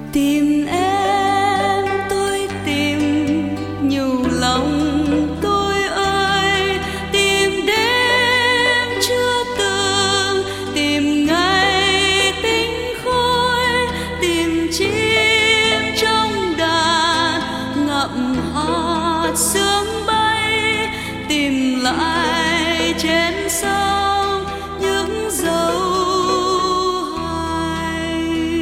Tìm em tôi tìm nhiều lòng tôi ơi, tìm đêm chưa từng, tìm ngày tinh khôi, tìm chim trong đàn ngậm hạt sương bay, tìm lại trên sông những dấu hài.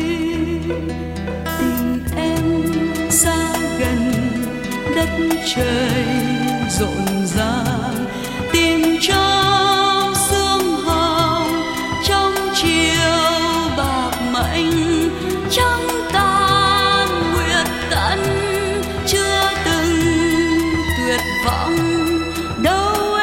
Tình em xa gần đất trời rộn ràng, tìm trong sương hồng, trong chiều bạc mệnh, trăng tan nguyệt tận, chưa từng tuyệt vọng đâu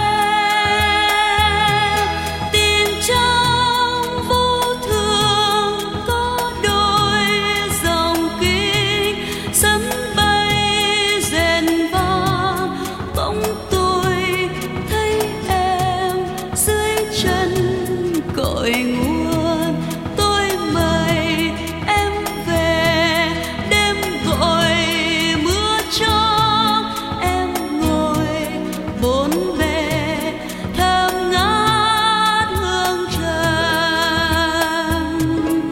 em. Tìm trong vô thường có đôi dòng kinh, sấm bay rền vang, bỗng tôi thấy em dưới chân cội nguồn. Tôi mời em về đêm gọi mưa cho em ngồi bốn bề thơm ngát hương trần.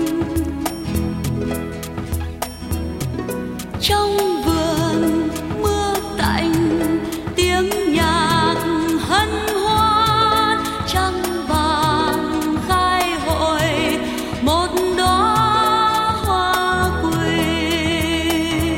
Trong vườn mưa tạnh, tiếng nhạc hân hoan, trăng vàng khai hội một đóa hoa quỳnh.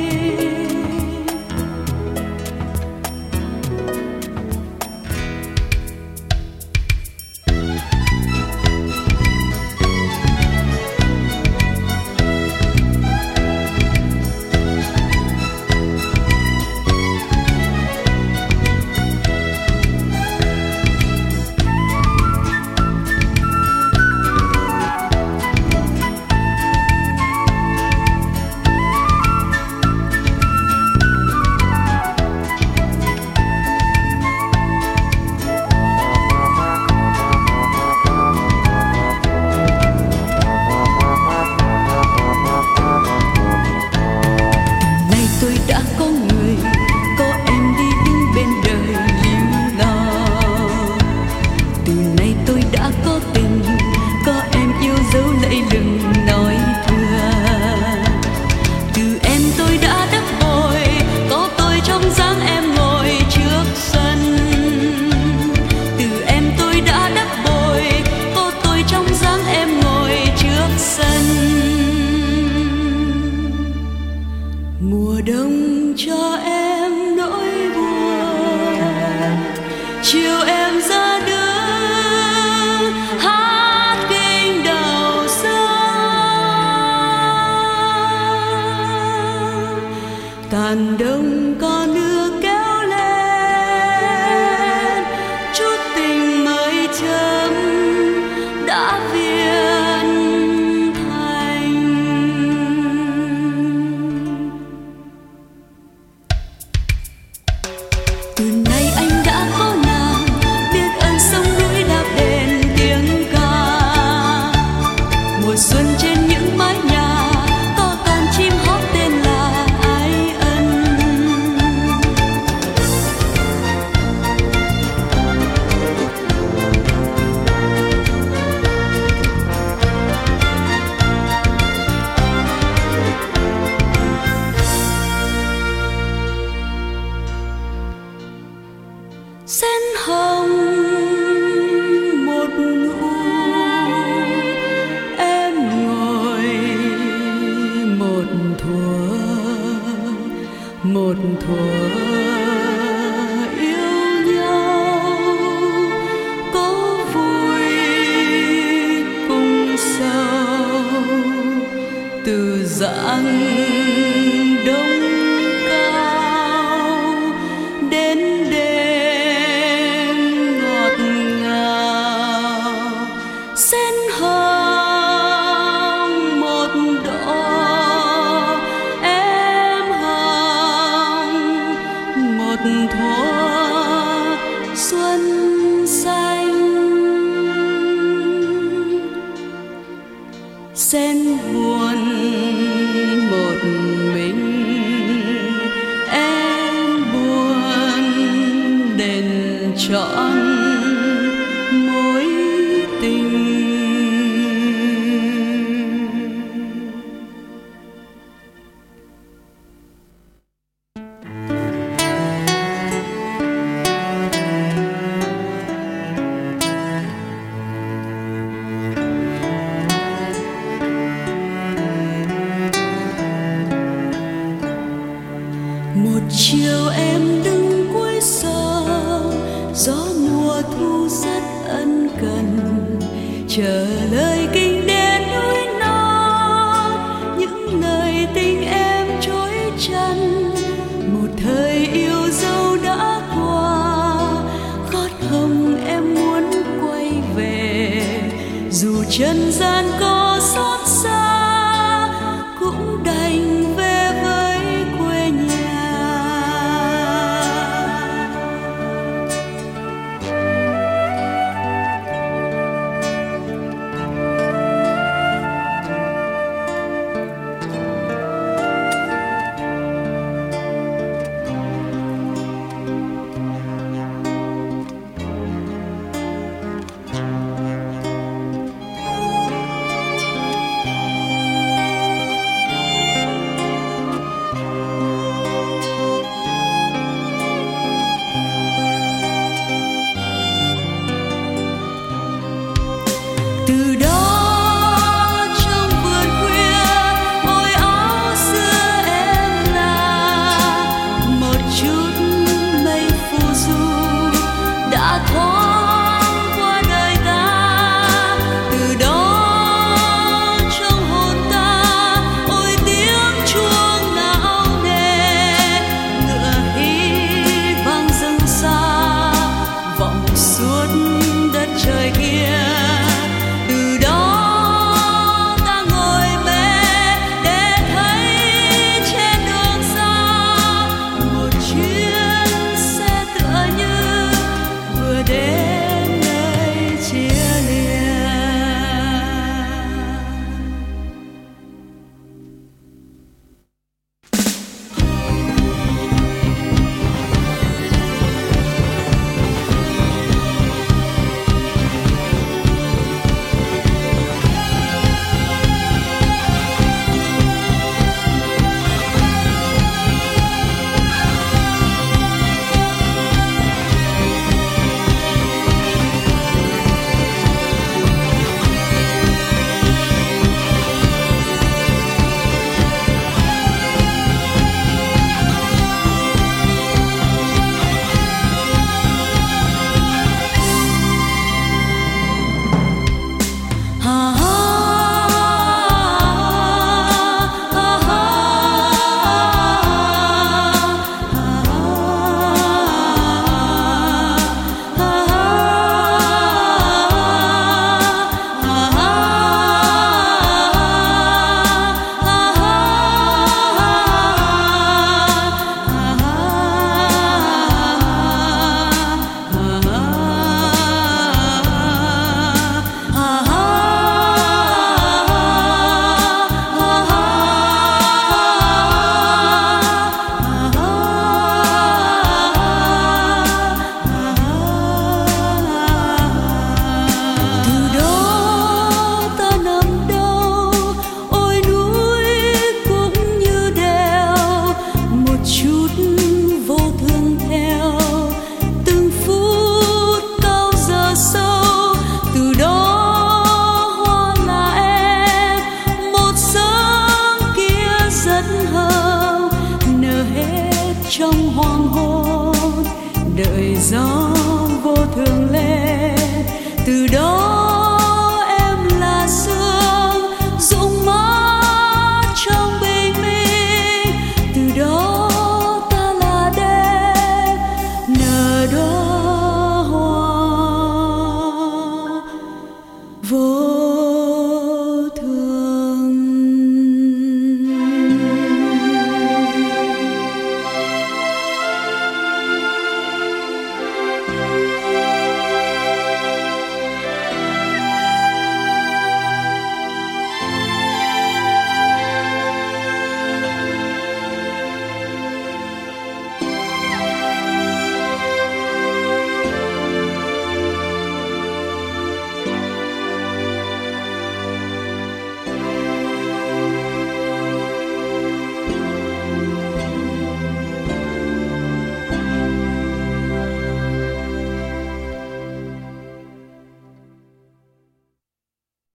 Nay tôi đã có người, có em đi bên đời líu lo. Từ nay tôi đã có tình, có em yêu dấu lẫy lừng nói thưa. Từ em tôi đã đắp bồi, có tôi trong dáng em ngồi trước sân. Từ em tôi đã đắp bồi, có tôi trong dáng em ngồi trước sân. Mùa đông cho em nỗi buồn, chiều em ra đường hát kinh đầu xuân. Tàn đông con đưa kéo lên, chút tình mới chấm đã viên thành. Từ nay anh đã có nàng, biết ơn sông núi đạp đền tiếng ca. Mùa xuân trên những mái nhà, có con chim hót tên là ái ân. Sen hồng một nụ, em ngồi một thuở yêu nhau, có vui cùng sầu từ dặn đông cao đến đêm ngọt ngào. Sen hồng một đóa, em hồng một thuở xuân xanh. Sen buồn một mình, em buồn đền trọn mối tình. Một chiều em đứng cuối sông, gió mùa thu rất ân cần chờ lời